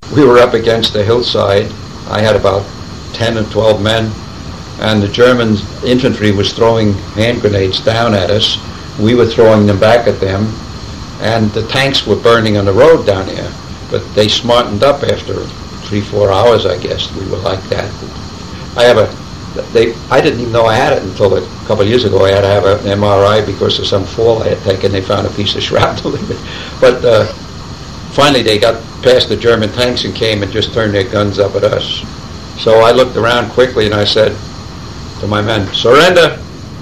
we were up against the hillside. I had about 10 or 12 men, and the German infantry was throwing hand grenades down at us. We were throwing them back at them, and the tanks were burning on the road down here. But they smartened up after 3-4 hours, I guess. We were like that. I didn't even know I had it until a couple of years ago. I had to have an MRI because of some fall I had taken. They found a piece of shrapnel in it. But finally they got past the German tanks and came and just turned their guns up at us. So I looked around quickly and I said to my men, surrender.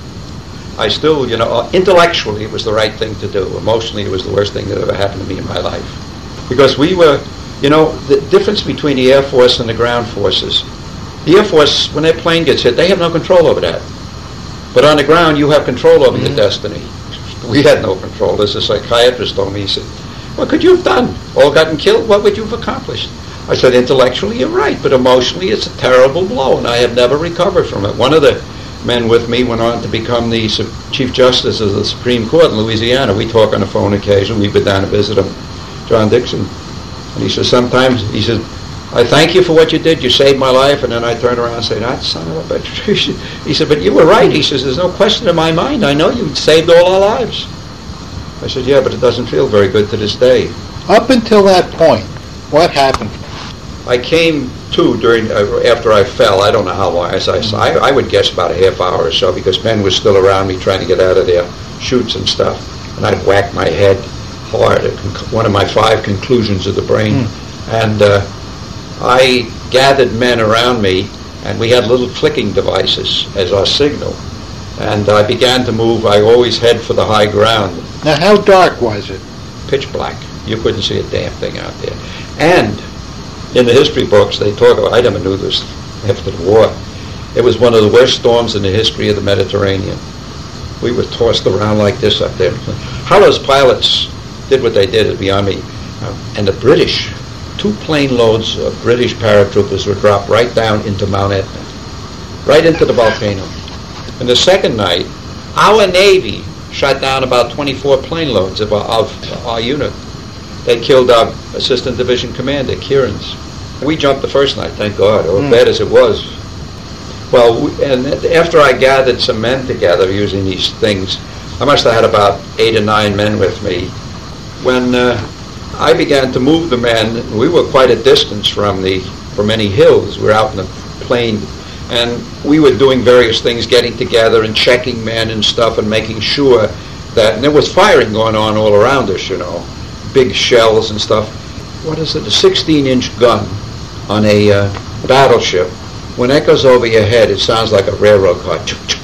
I still, intellectually it was the right thing to do. Emotionally it was the worst thing that ever happened to me in my life. Because we were, the difference between the Air Force and the ground forces. The Air Force, when their plane gets hit, they have no control over that. But on the ground, you have control over your destiny. We had no control. As a psychiatrist told me, he said, what could you have done? All gotten killed? What would you have accomplished? I said, intellectually, you're right, but emotionally, it's a terrible blow, and I have never recovered from it. One of the men with me went on to become the Chief Justice of the Supreme Court in Louisiana. We talk on the phone occasionally. We've been down to visit him, John Dixon. And he says, sometimes, I thank you for what you did. You saved my life. And then I turn around and say, that son of a bitch. He said, but you were right. He says, there's no question in my mind. I know you saved all our lives. I said, yeah, but it doesn't feel very good to this day. Up until that point, what happened? I came to after I fell. I don't know how long. I would guess about a half hour or so, because men were still around me trying to get out of their chutes and stuff. And I'd whack my head hard at one of my 5 conclusions of the brain. And I gathered men around me, and we had little clicking devices as our signal. And I began to move. I always head for the high ground. Now, how dark was it? Pitch black. You couldn't see a damn thing out there. And in the history books, they talk about, I never knew this after the war, it was one of the worst storms in the history of the Mediterranean. We were tossed around like this up there. How those pilots did what they did is beyond me. And the British, 2 plane loads of British paratroopers were dropped right down into Mount Etna, right into the volcano. And the second night, our Navy shot down about 24 plane loads of our unit. They killed our assistant division commander, Kieran's. We jumped the first night, thank God, bad as it was. Well, and after I gathered some men together using these things, I must have had about 8 or 9 men with me. When I began to move the men, we were quite a distance from any hills. We were out in the plain, and we were doing various things, getting together and checking men and stuff and making sure that, and there was firing going on all around us, big shells and stuff. What is it, a 16-inch gun on a battleship? When that goes over your head, it sounds like a railroad car.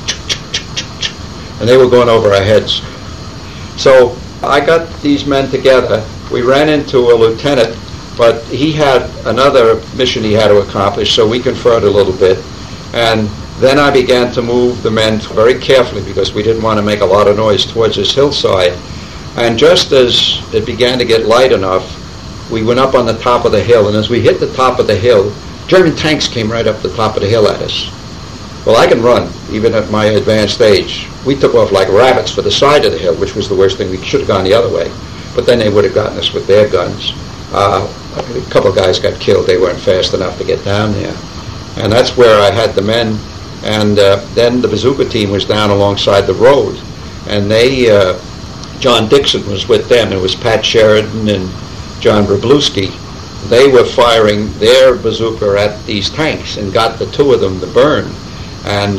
And they were going over our heads. So I got these men together. We ran into a lieutenant, but he had another mission he had to accomplish, so we conferred a little bit. And then I began to move the men very carefully, because we didn't want to make a lot of noise, towards this hillside. And just as it began to get light enough, we went up on the top of the hill, and as we hit the top of the hill, German tanks came right up the top of the hill at us. Well, I can run, even at my advanced age. We took off like rabbits for the side of the hill, which was the worst thing. We should have gone the other way. But then they would have gotten us with their guns. A couple of guys got killed. They weren't fast enough to get down there. And that's where I had the men. And then the bazooka team was down alongside the road. And John Dixon was with them. It was Pat Sheridan and John Wroblewski. They were firing their bazooka at these tanks and got the 2 of them to burn. And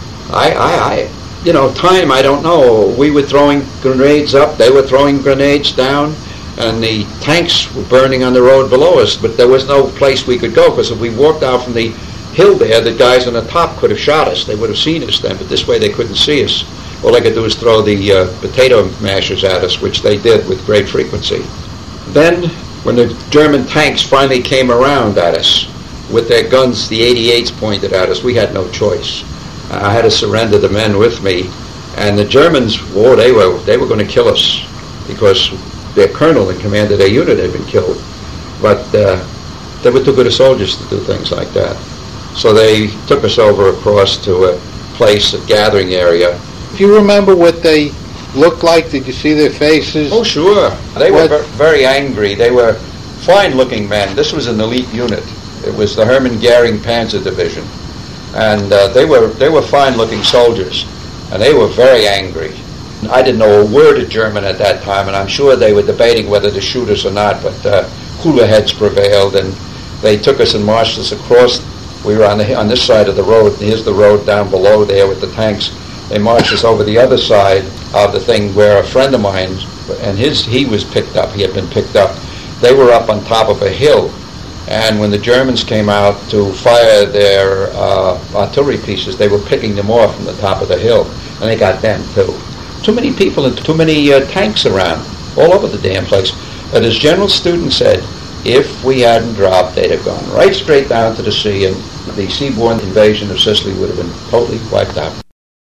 time, I don't know. We were throwing grenades up. They were throwing grenades down. And the tanks were burning on the road below us. But there was no place we could go, because if we walked out from the hill there, the guys on the top could have shot us. They would have seen us then, but this way they couldn't see us. All they could do was throw the potato mashers at us, which they did with great frequency. Then, when the German tanks finally came around at us with their guns, the 88s pointed at us, we had no choice. I had to surrender the men with me, and the Germans, they were going to kill us, because their colonel in command of their unit had been killed. But they were too good of soldiers to do things like that. So they took us over across to a place, a gathering area. Do you remember what they looked like? Did you see their faces? Oh, sure. They were very angry. They were fine-looking men. This was an elite unit. It was the Hermann Goering Panzer Division. And they were fine-looking soldiers, and they were very angry. I didn't know a word of German at that time, and I'm sure they were debating whether to shoot us or not, but cooler heads prevailed, and they took us and marched us across. We were on this side of the road, and here's the road down below there with the tanks. They marched us over the other side of the thing where a friend of mine, and he was picked up, he had been picked up. They were up on top of a hill, and when the Germans came out to fire their artillery pieces, they were picking them off from the top of the hill, and they got them too. Too many people and too many tanks around, all over the damn place. But as General Student said, if we hadn't dropped, they'd have gone right straight down to the sea, and the seaborne invasion of Sicily would have been totally wiped out.